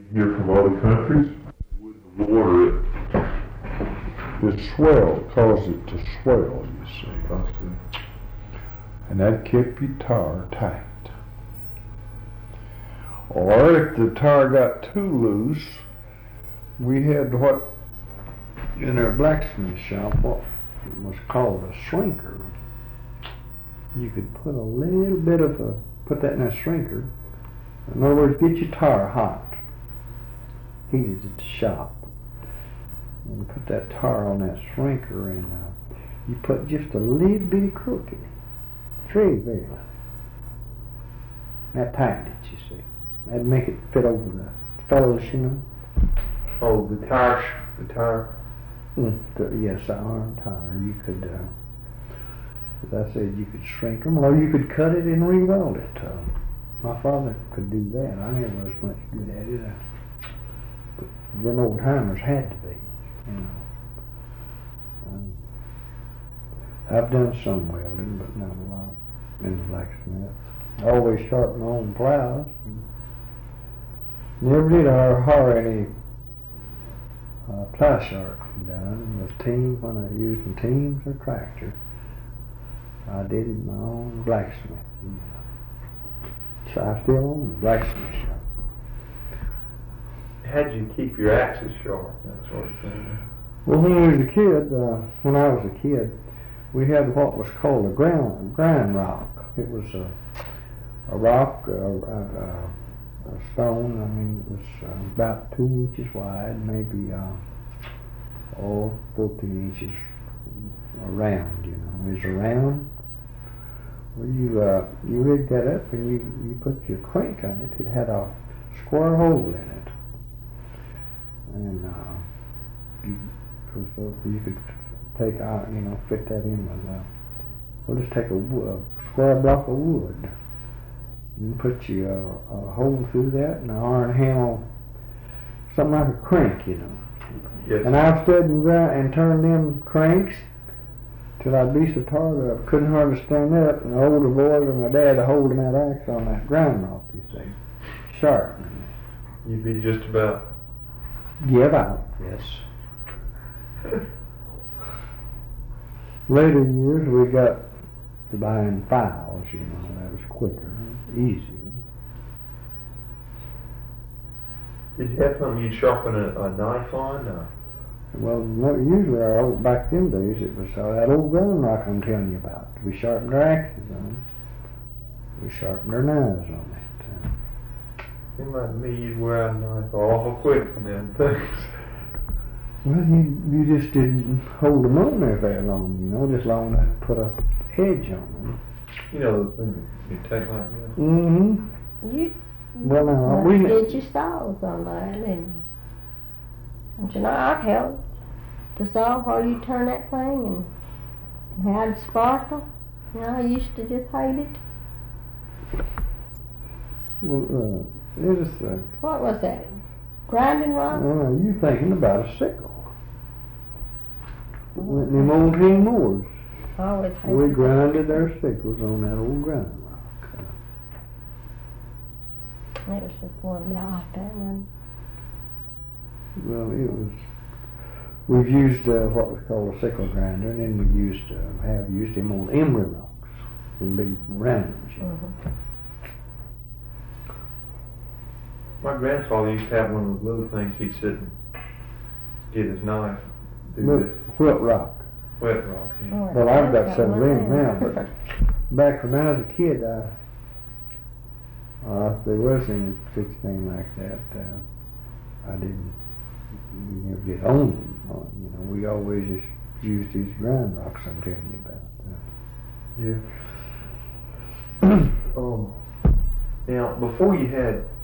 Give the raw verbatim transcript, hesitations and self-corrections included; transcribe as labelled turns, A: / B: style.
A: here from other countries. With the water, it, it swelled, caused it to swell, you see.
B: I see.
A: And that kept your tire tight. Or if the tire got too loose, we had what in our blacksmith shop what was called a shrinker. You could put a little bit of a, put that in a shrinker. In other words, get your tire hot, heated at the shop, and put that tire on that shrinker, and uh, you put just a little bitty crook in it. Very, very light. That tightened it, you see. That'd make it fit over the fellows, you know.
B: Oh, the tire, the tire.
A: Mm, the, yes, the iron tire. You could, uh, as I said, you could shrink them, or you could cut it and re-weld it. Uh, my father could do that. I never was much good at it. Uh, but them old timers had to be, you know. Um, I've done some welding, but not a lot in the blacksmith. I always sharpened my own plows. Never did I hire any uh, plow sharpening done with team when I used the teams or tractor. I did it in my own blacksmith. You know. So I still own a blacksmith shop.
B: How'd you keep your axes sharp, that sort of thing?
A: Well, when I was a kid, uh, when I was a kid, we had what was called a ground grind rock. It was a, a rock, a, a, a stone. I mean, it was uh, about two inches wide, maybe uh, oh, fourteen inches around. You know, it was around. Well, you uh, you rigged that up and you you put your crank on it. It had a square hole in it, and uh, you so you could take out, you know, fit that in with uh, we'll just take a, a square block of wood and put you a, a hole through that and an iron handle, something like a crank, you know.
B: Yes.
A: And I stood and, and turned them cranks till I'd be so tired I couldn't hardly stand up, and the older boys and my dad are holding that axe on that ground rock, you see, sharp.
B: You'd be just about.
A: Give out, yes. Later years we got to buying files, you know, that was quicker, easier.
B: Did you have something you'd sharpen a, a knife on? Uh,
A: Well, no, usually our old, back them days it was uh, that old ground rock I'm telling you about. We sharpened our axes on. We sharpened our knives on it. Uh,
B: Seemed like to me you'd wear out a knife awful quick from them things.
A: Well, you you just didn't hold them on there very long, you know, just long enough to put a edge on them.
B: You know the thing you take like this?
A: Mm-hmm.
C: You
A: Well, now,
C: we
A: we...
C: did your saws on that, and, and you know, I've held the saw while you turn that thing and, and had it sparkle. You know, I used to just hate it.
A: Well, uh, it is, uh,
C: What was that? Grinding rock?
A: uh, you thinking about a sickle. Went in them old tin mowers.
C: I always hated
A: We
C: that.
A: grinded our sickles on that old grinding rock.
C: It was just one day like that one.
A: Well, it was. We've used uh, what was called a sickle grinder, and then we used uh, have used them on emery rocks, them big round ones. You know.
C: Mm-hmm.
B: My grandfather used to have one of those little things he'd sit and get his knife, do
A: Look,
B: this
A: Whip rock.
B: wet rock. Yeah.
C: Oh,
A: Well, I've got
C: that
A: some of
C: one
A: them
C: there.
A: now, but back when I was a kid, I, uh, if there was any such thing like that, uh, I didn't. We never did own them. Uh, you know, we always just used these grind rocks I'm telling you about. Uh,
B: Yeah. Um, now, before you had